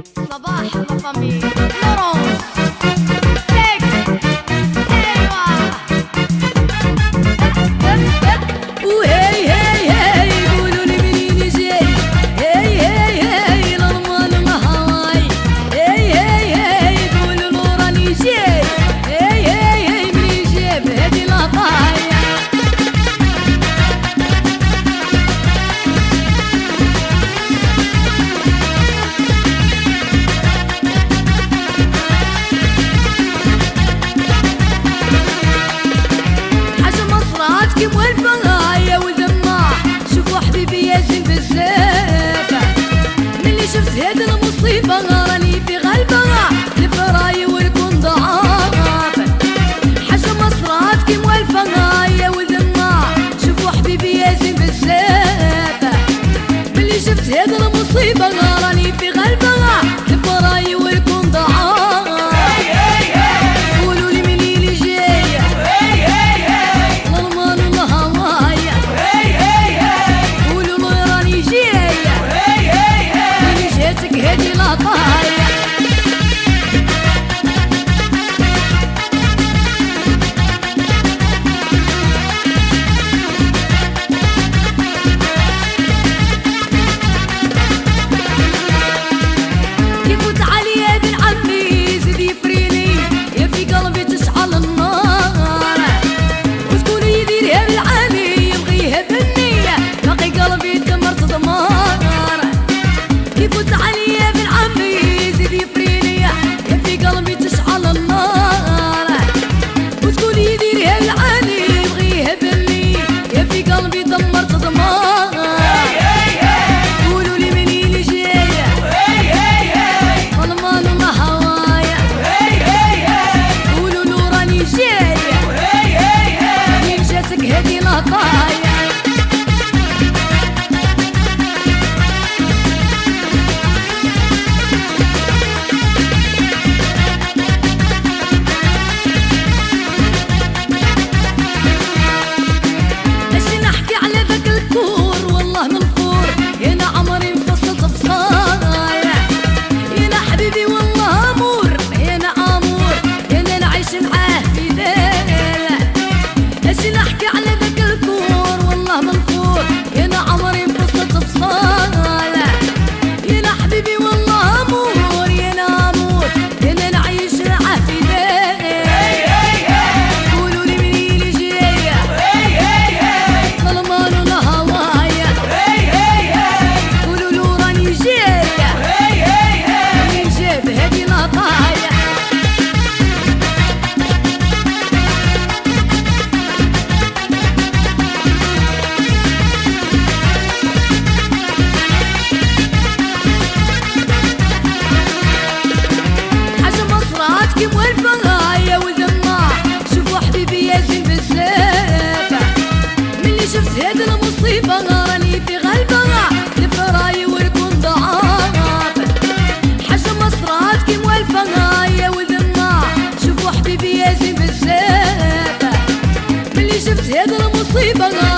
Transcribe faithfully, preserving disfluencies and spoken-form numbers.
صباح لا فامي لورونس سيك ايوا وهي هي هي قولوا لي منين جاي هي هي هي للمال الهواي هي هي هي قولوا له راني جاي هي هي هي منين جاب هادي العطايا كيف والفغاية وذماع شوفوا حبيبي ياسين بزاف ملي شفت هاد المصيبة راني في غلبة الفراي والكون ضعاف حاجة مصرات كيف والفغاية وذماع شوفوا حبيبي ياسين بزاف ملي شفت هاد المصيبة راني في غلبة الفراي والكون ضعاف هادي العطايا يفوت عليا بن عمي زيد يفريني يا في قلبي تشعل النار وتقول يديرها بالعالي يبغيها بالنية باقي قلبي دمرت دمار يفوت عليا بن عمي زيد يفريني يا في قلبي تشعل النار وتقول يديرها العالي يبغيها باللي يا في قلبي دمرت دمار قولوا لي منين جايه ظلمان الله هوايا قولوا له راني جايه منين جاتك هادي العطايا كيف والفغاية وذماع شوفوا حبيبي ياسين بزاف ملي شفت هاد المصيبة راني في غلبة الفراي والكون ضعاف حاجة مصرات كيف والفغاية وذماع شوفوا حبيبي ياسين بزاف ملي شفت هاد المصيبة